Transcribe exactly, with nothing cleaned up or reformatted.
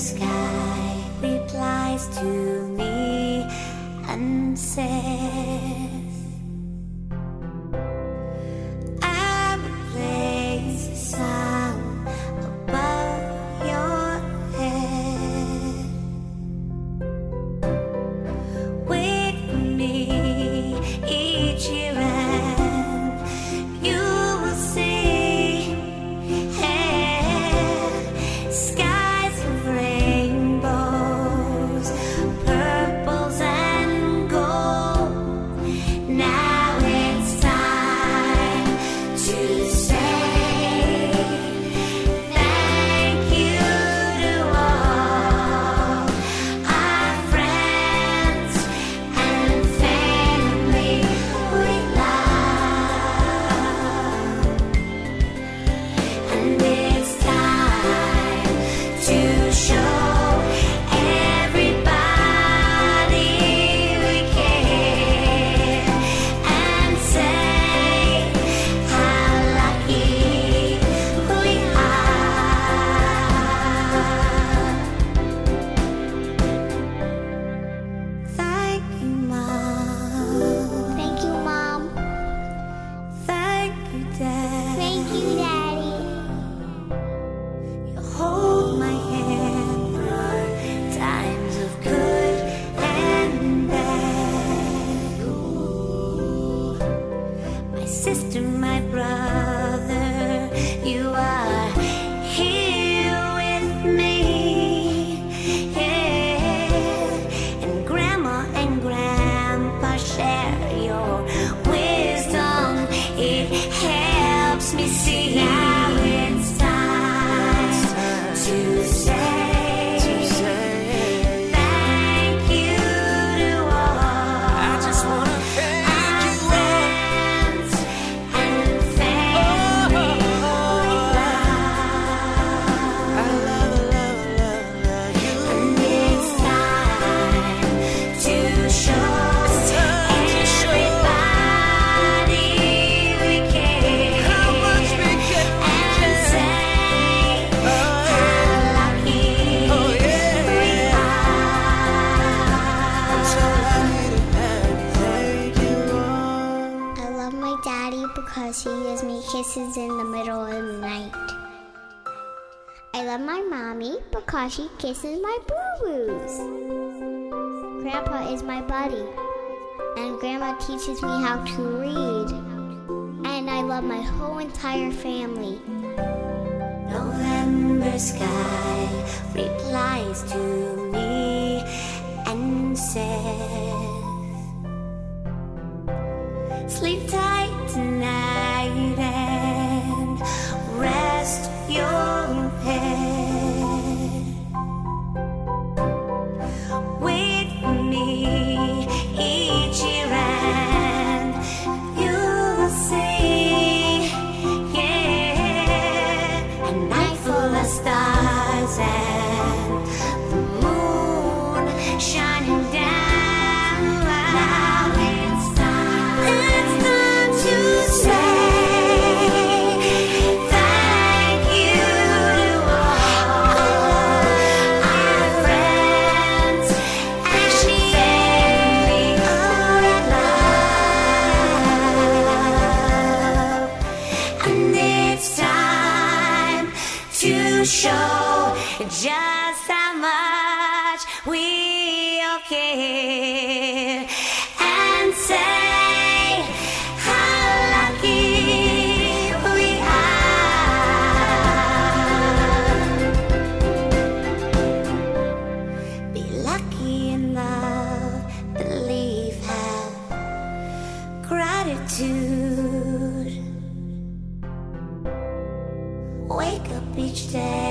sky replies to me and says, I will place a sun above your head. Wait for me each year and you will see eh, skies of rainbows, purples and gold. Now it's time to say thank you to all our friends and family we love. And it's time to show everybody we care and say how lucky we are. Thank you, Mom. Thank you, Mom. Thank you, Dad. Thank you, Daddy. You hold my hand through times of good and bad. My sister, my brother, you are here with me. Yeah. And Grandma and Grandpa share your wisdom. It helps me see. Now it's time to say thank you to all. I just wanna thank our you all. friends and family we I love. love, love, love, love you. And it's time to show time to show everybody we care how much we care, we and care. say Oh, how lucky oh, yeah. we I'm so are. lucky to have you. Thank you all. I love my daddy because he gives me kisses in the middle of the night. I love my mommy because she kisses my boo-boos. Grandpa is my buddy, and Grandma teaches me how to read. And I love my whole entire family. November sky replies to me and says, sleep tight tonight and rest your head. Wait for me each year and you'll see, yeah, a night full of stars and the moon shining down. Now it's time, it's time to say thank you to all our friends and family we love. And it's time to show just how much we all care and say how lucky we are. Be lucky in love, believe, have gratitude. Wake up each day